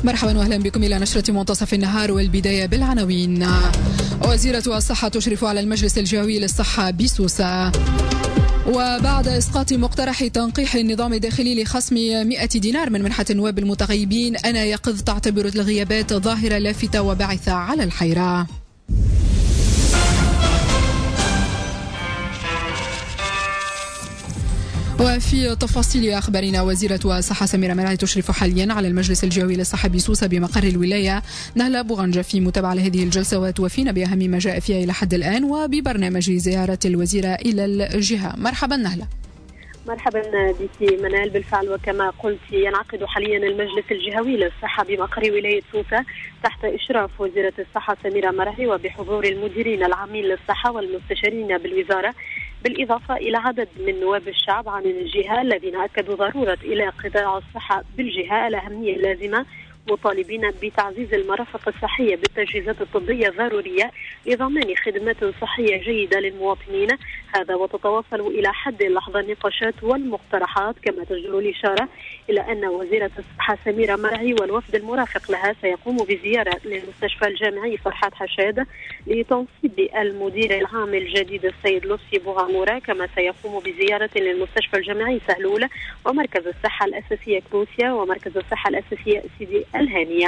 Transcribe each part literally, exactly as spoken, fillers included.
مرحبا واهلا بكم الى نشرة منتصف النهار، والبداية بالعناوين. وزيرة الصحة تشرف على المجلس الجهوي للصحة بسوسة. وبعد إسقاط مقترح تنقيح النظام الداخلي لخصم مئة دينار من منحة النواب المتغيبين، أنا يقظ تعتبر الغيابات ظاهرة لافتة وباعثة على الحيرة. وفي تفاصيل أخبارنا، وزيرة الصحة سميرة مرعي تشرف حاليا على المجلس الجهوي للصحة بسوسة بمقر الولاية. نهلة بوغنجة في متابعة لهذه الجلسة وتوفينا بأهم ما جاء فيها إلى حد الآن وببرنامج زيارة الوزيرة إلى الجهة. مرحبا نهلة. مرحبا بك منال. بالفعل وكما قلت ينعقد حاليا المجلس الجهوي للصحة بمقر ولاية سوسة تحت إشراف وزيرة الصحة سميرة مرعي وبحضور المديرين العامين للصحة والمستشارين بالوزارة، بالإضافة إلى عدد من نواب الشعب عن الجهة الذين أكدوا ضرورة إلى قطاع الصحة بالجهة الأهمية اللازمة، مطالبين بتعزيز المرافق الصحية بالتجهيزات الطبية الضرورية لضمان خدمات صحية جيدة للمواطنين. هذا وتتواصل إلى حد اللحظة النقاشات والمقترحات، كما تجدر الإشارة إلى أن وزيرة الصحة سميرة مرعي والوفد المرافق لها سيقوم بزيارة للمستشفى الجامعي فرحات حشاد لتنصيب المدير العام الجديد السيد لطفي بوغامورا، كما سيقوم بزيارة للمستشفى الجامعي سهلول ومركز الصحة الأساسية كروسيا ومركز الصحة الأساسية سيدي الهانية.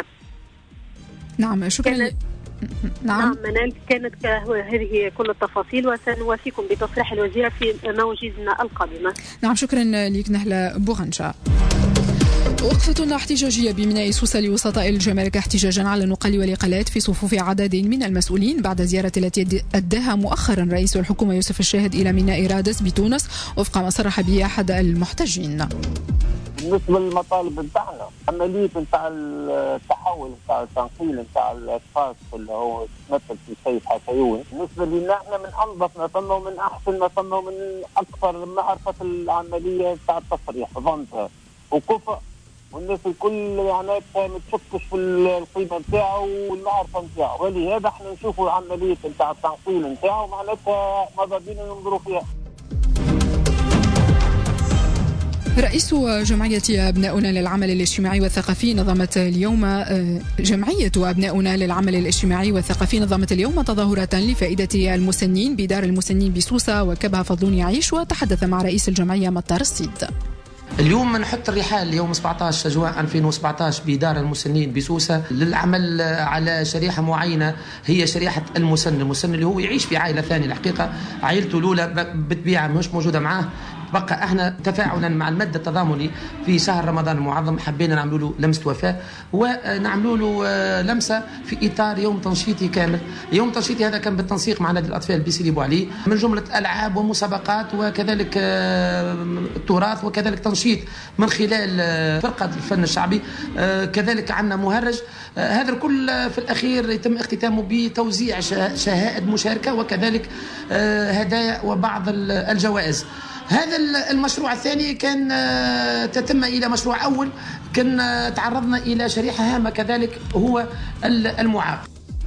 نعم شكرا. كانت... نعم. نعم منال، كانت هذه كل التفاصيل وسنوافيكم بتصريح الوزير في مواجزنا القادمة. نعم شكرا لك نهلة بوغنجة. وقفة احتجاجية بميناء سوسة لوسطاء الجمارك احتجاجا على النقل والإقالات في صفوف عدد من المسؤولين بعد زيارة التي أداها مؤخرا رئيس الحكومة يوسف الشاهد إلى ميناء رادس بتونس وفق ما صرح به أحد المحتجين. بالنسبة للمطالب بتاعنا، عملية بتاع التحول بتاع التنقيل بتاع الأشخاص اللي هو تمثل في السيد حسيون، بالنسبة لنا احنا من أنظف ما تم ومن أحسن ما تم ومن أكثر معرفة العملية بتاع التصريح ظنها وكفء، والناس الكل يعني ما تشكش في القيمة بتاعه والمعرفة بتاعه، ولهذا احنا نشوفوا عملية بتاع التنقيل بتاعه معناتها ماذا بينا ننظروا فيها. رئيس جمعية أبناؤنا للعمل الاجتماعي والثقافي نظمت اليوم جمعية أبناؤنا للعمل الاجتماعي والثقافي نظمت اليوم تظاهرة لفائدة المسنين بدار المسنين بسوسة وكبها فضلون يعيش، وتحدث مع رئيس الجمعية مطار الصيد. اليوم نحط الرحال يوم سبعة عشر جوان ألفين وسبعة عشر بدار المسنين بسوسة للعمل على شريحة معينة، هي شريحة المسن. المسن اللي هو يعيش في عائلة ثانية، الحقيقة عائلته الأولى بالطبيعة مش موجودة معاه. بقى احنا تفاعلا مع المادة التضامني في شهر رمضان المعظم حبينا نعملوا له لمسة وفاة ونعملوا له لمسة في إطار يوم تنشيطي كامل. يوم تنشيطي هذا كان بالتنسيق مع نادي الأطفال بسيدي بوعلي من جملة ألعاب ومسابقات وكذلك التراث وكذلك تنشيط من خلال فرقة الفن الشعبي، كذلك عندنا مهرج. هذا الكل في الأخير يتم اختتامه بتوزيع شهائد مشاركة وكذلك هدايا وبعض الجوائز. هذا المشروع الثاني كان تتم إلى مشروع أول كان تعرضنا إلى شريحة هامة كذلك هو المعاق.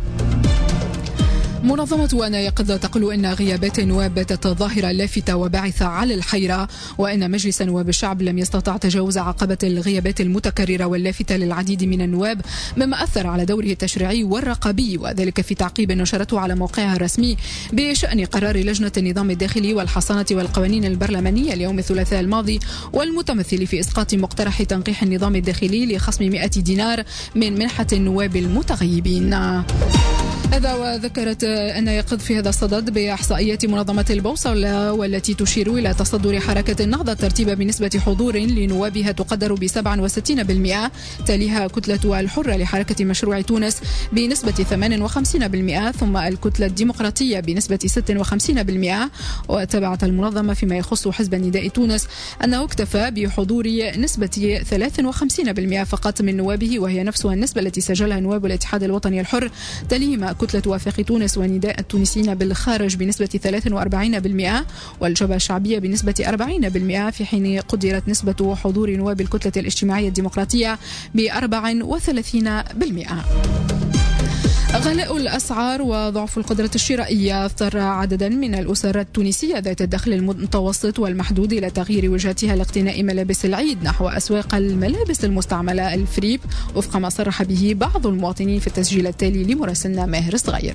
منظمة أنا يقظ تقول إن غيابات النواب باتت ظاهرة لافتة وباعثة على الحيرة، وإن مجلس نواب الشعب لم يستطع تجاوز عقبة الغيابات المتكررة واللافتة للعديد من النواب، مما أثر على دوره التشريعي والرقابي، وذلك في تعقيب نشرته على موقعها الرسمي بشأن قرار لجنة النظام الداخلي والحصانة والقوانين البرلمانية اليوم الثلاثاء الماضي، والمتمثل في إسقاط مقترح تنقيح النظام الداخلي لخصم مئة دينار من منحة النواب المتغيبين. هذا وذكرت أن يقظ في هذا الصدد بإحصائيات منظمة البوصلة والتي تشير إلى تصدر حركة النهضة الترتيب بنسبة حضور لنوابها تقدر ب سبعة وستين بالمئة، تليها كتلة الحرة لحركة مشروع تونس بنسبة ثمانية وخمسين بالمئة، ثم الكتلة الديمقراطية بنسبة ستة وخمسين بالمئة. وتبعت المنظمة فيما يخص حزب النداء تونس أنه اكتفى بحضور نسبة ثلاثة وخمسين بالمئة فقط من نوابه، وهي نفسها النسبة التي سجلها نواب الاتحاد الوطني الحر، تليهما كتلة وافق تونس ونداء التونسيين بالخارج بنسبة ثلاثة وأربعين بالمئة والجبهة الشعبية بنسبة أربعين بالمئة، في حين قدرت نسبة حضور نواب الكتلة الاجتماعية الديمقراطية ب أربعة وثلاثين بالمئة. غلاء الأسعار وضعف القدرة الشرائية اضطر عددا من الأسر التونسية ذات الدخل المتوسط والمحدود إلى تغيير وجهتها لاقتناء ملابس العيد نحو أسواق الملابس المستعملة الفريب، وفق ما صرح به بعض المواطنين في التسجيل التالي لمراسلنا ماهر صغير.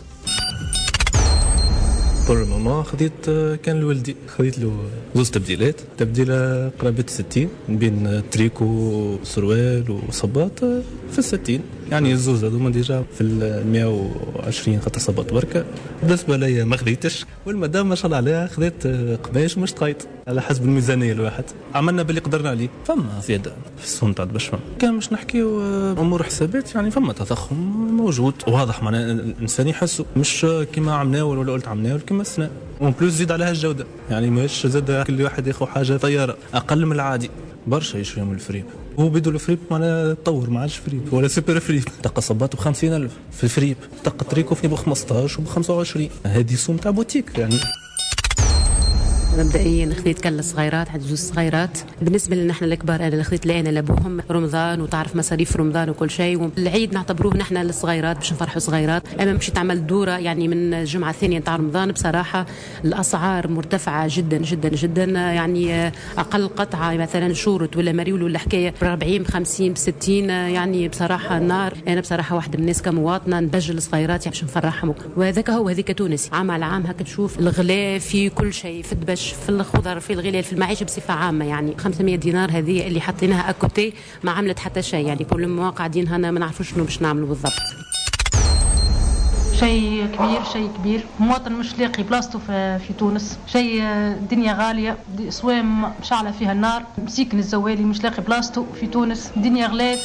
بور المومون خديت كان لولدي خديت له زوز تبديلات، تبديله قرابه ستين بين تريكو سروال وصباط في الستين، يعني الزوز هذوما ديجا في المئة وعشرين خاطر صباط بركه. بالنسبه ليا ما خديتش، والمدام ما شاء الله عليها خديت قماش مش تقيت على حسب الميزانيه الواحد، عملنا باللي قدرنا عليه. فما زياده في السوم تاع باش فما كان مش نحكيو امور حسابات، يعني فما تضخم موجود واضح، معناها الانسان يحسه مش كيما عمناول ولا قلت عمناول كيما السنه. ومن بلوس زيد عليها الجوده، يعني ماهيش زاد كل واحد ياخذ حاجه طياره اقل من العادي. برشا يشريوا من الفريب، هو بدو الفريب معناها تطور ما عادش فريب ولا سوبر فريب. تلقى صباط ب خمسين ألف في الفريب، تلقى تريكو ب خمسطاش وب خمسة وعشرين، هذه سوم تاع بوتيك يعني. مبدئيا خذيت كل الصغيرات، حد جوز صغيرات. بالنسبه لنا احنا الكبار انا اللي خذيت لنا لابوهم رمضان، وتعرف مصاريف رمضان وكل شيء، والعيد نعتبروه نحن الصغيرات باش نفرحوا صغيرات. اما مشيت تعمل دوره يعني من الجمعه الثانيه نتاع رمضان، بصراحه الاسعار مرتفعه جدا جدا جدا، يعني اقل قطعه مثلا شورت ولا مريول ولا حكايه ب أربعين ب خمسين ب ستين، يعني بصراحه النار. انا بصراحه واحده من الناس كمواطنه نبجل الصغيرات يعني باش نفرحهم، وهذاك هو هذيك تونس عام على عام هكا تشوف الغلاء في كل شيء، في الدبش في الخضر في الغلال في المعيشه بصفه عامه. يعني خمسمية دينار هذه اللي حطيناها اكوتي ما عملت حتى شيء، يعني كل ما قاعدين هنا ما نعرفوش شنو باش نعملوا بالضبط. شيء كبير شيء كبير، مواطن مش لاقي بلاصته في, في تونس، شيء الدنيا غاليه، صوام مشعله فيها النار، مسيكن الزوالي مش لاقي بلاصته في تونس، الدنيا غلات.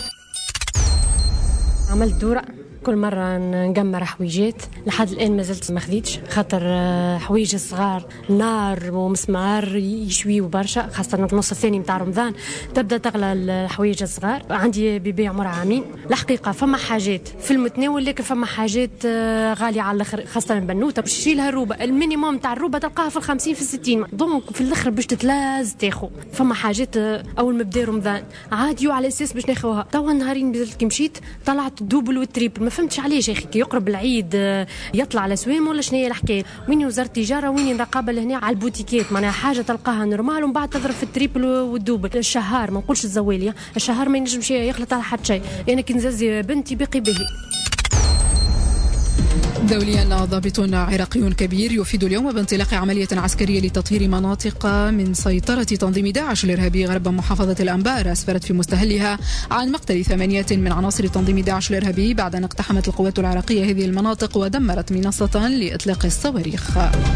عملت دوره كل مرة نجمر حويجات، لحد الآن ما زلت ما خذيتش، خاطر حويج الصغار نار ومسمار يشويوا برشا، خاصة النص الثاني متاع رمضان تبدأ تغلى الحويج الصغار. عندي بيبي عمره عامين، الحقيقة فما حاجات في المتناول، لكن فما حاجات غالية على الآخر، خاصة البنوتة باش تشري لها الروبة، المينيموم تاع الروبة تلقاها في الخمسين في الستين، دونك في الآخر باش تتلاز تاخو. فما حاجات أول ما بدا رمضان عادي على أساس باش ناخوها، توا نهارين بزلت كي مشيت طلعت دوبل والتريبل، ما فهمتش علاش يا اخي. كي يقرب العيد يطلع على سوام ولا شنو هي الحكايه؟ وين وزاره التجاره وين الرقابه لهنا على البوتيكات؟ معناها حاجه تلقاها نورمال ومن بعد تضرب في التريبل والدوبل. الشهر ما نقولش الزواليه، الشهر ما ينجمش يخلط على حد شيء. انا يعني كي نززي بنتي باقي به. دوليا ضابط عراقي كبير يفيد اليوم بانطلاق عملية عسكرية لتطهير مناطق من سيطرة تنظيم داعش الإرهابي غرب محافظة الأنبار، أسفرت في مستهلها عن مقتل ثمانية من عناصر تنظيم داعش الإرهابي بعد أن اقتحمت القوات العراقية هذه المناطق ودمرت منصة لإطلاق الصواريخ.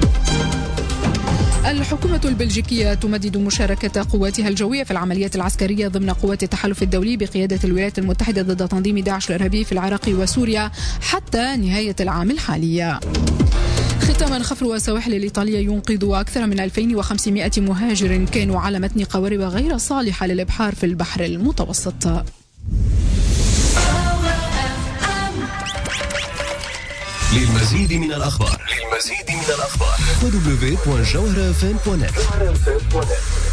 الحكومة البلجيكية تمدد مشاركة قواتها الجوية في العمليات العسكرية ضمن قوات التحالف الدولي بقيادة الولايات المتحدة ضد تنظيم داعش الإرهابي في العراق وسوريا حتى نهاية العام الحالي. ختاما، خفر سواحل الإيطالية ينقذ أكثر من ألفين وخمسمائة مهاجر كانوا على متن قوارب غير صالحة للإبحار في البحر المتوسط. للمزيد من الأخبار للمزيد من الأخبار دبليو دبليو دبليو دوت جوهرة إف إم دوت نت.